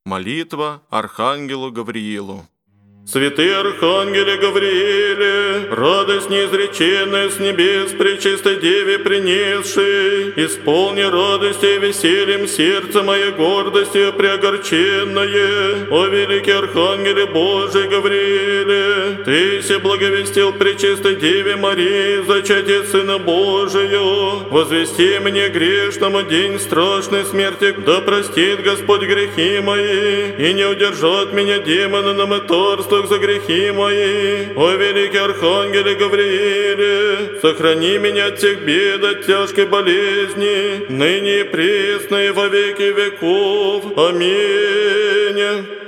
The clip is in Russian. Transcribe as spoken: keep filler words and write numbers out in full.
Молитва Архангелу Гавриилу. Святый Архангеле Гаврииле, радость неизреченная с небес пречистой Деве принесшей, исполни радостью и весельем сердце мое гордостью преогорченное. О великий Архангеле Божий Гаврииле, Ты се благовестил пречистой Деве Марии зачатие Сына Божию. Возвести мне грешному день страшной смерти, да простит Господь грехи мои, и не удержат меня демоны на мытарство за грехи мои. О великий Архангеле Гаврииле, сохрани меня от всех бед, от тяжкой болезни, ныне и пресно и во веки веков. Аминь.